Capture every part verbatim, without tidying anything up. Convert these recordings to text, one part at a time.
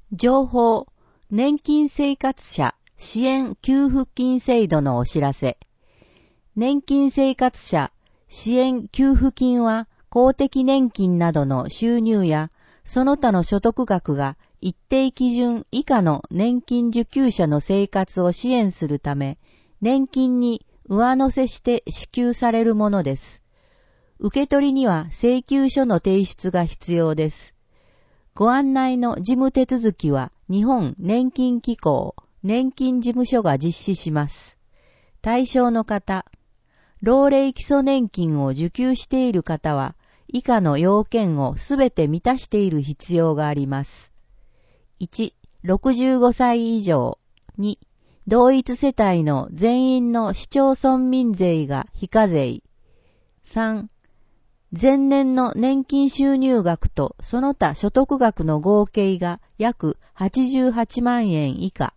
情報、年金生活者支援給付金制度のお知らせ。年金生活者支援給付金は公的年金などの収入やその他の所得額が一定基準以下の年金受給者の生活を支援するため、年金に上乗せして支給されるものです。受け取りには請求書の提出が必要です。ご案内の事務手続きは日本年金機構年金事務所が実施します。対象の方、老齢基礎年金を受給している方は以下の要件をすべて満たしている必要があります。いち、ろくじゅうごさい以上。に、同一世帯の全員の市町村民税が非課税。さん、前年の年金収入額とその他所得額の合計が約はちじゅうはちまんえん以下。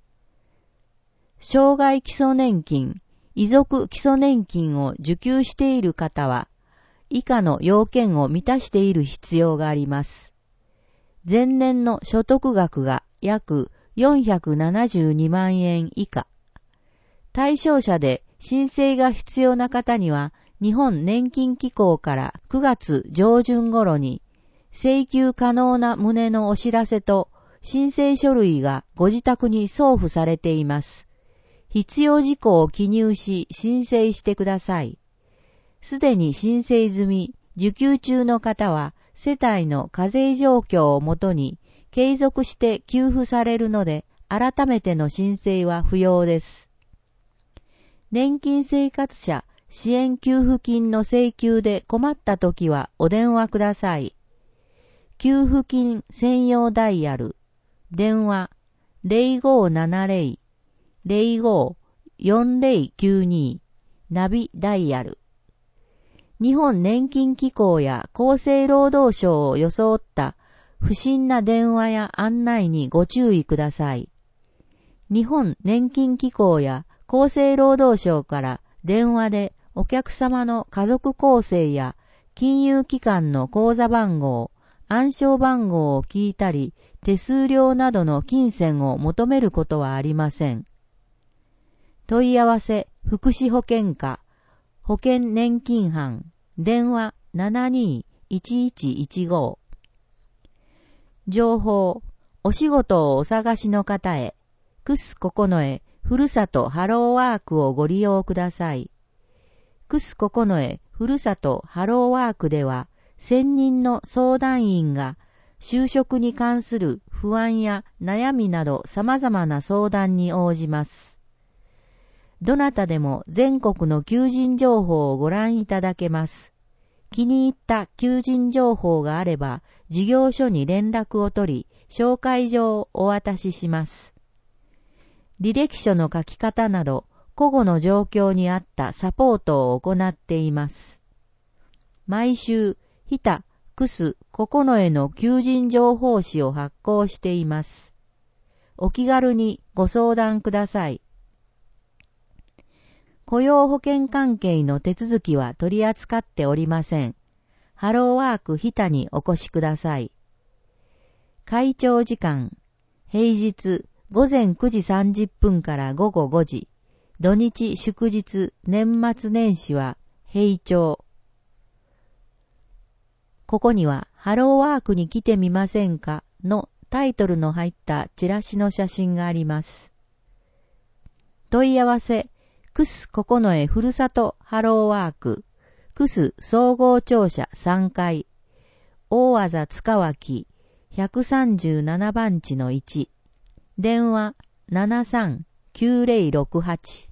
生涯基礎年金、遺族基礎年金を受給している方は、以下の要件を満たしている必要があります。前年の所得額が約よんひゃくななじゅうにまんえん以下。対象者で申請が必要な方には、日本年金機構からくがつ上旬頃に請求可能な旨のお知らせと申請書類がご自宅に送付されています。必要事項を記入し申請してください。すでに申請済み、受給中の方は世帯の課税状況をもとに継続して給付されるので改めての申請は不要です。年金生活者支援給付金の請求で困ったときはお電話ください。給付金専用ダイヤル、電話 ゼロごーななゼロ ゼロごーよんゼロきゅうに ナビダイヤル。日本年金機構や厚生労働省を装った不審な電話や案内にご注意ください。日本年金機構や厚生労働省から電話でお客様の家族構成や金融機関の口座番号、暗証番号を聞いたり、手数料などの金銭を求めることはありません。問い合わせ、福祉保険課、保険年金班、電話 ななにーいちいちいちご。情報、お仕事をお探しの方へ、クスココノエふるさとハローワークをご利用ください。クスココノエふるさとハローワークでは、専任の相談員が就職に関する不安や悩みなど様々な相談に応じます。どなたでも全国の求人情報をご覧いただけます。気に入った求人情報があれば、事業所に連絡を取り、紹介状をお渡しします。履歴書の書き方など、個々の状況に合ったサポートを行っています。毎週、日田、クス、ココノエの求人情報誌を発行しています。お気軽にご相談ください。雇用保険関係の手続きは取り扱っておりません。ハローワーク日田にお越しください。会長時間、平日午前くじさんじゅっぷんから午後ごじ。土日祝日年末年始は閉庁。ここにはハローワークに来てみませんかのタイトルの入ったチラシの写真があります。問い合わせ、クスココノエふるさとハローワーク、クス総合庁舎さんかい、大字塚脇ひゃくさんじゅうななばんちのいち、電話 ななさんきゅうゼロろくはち。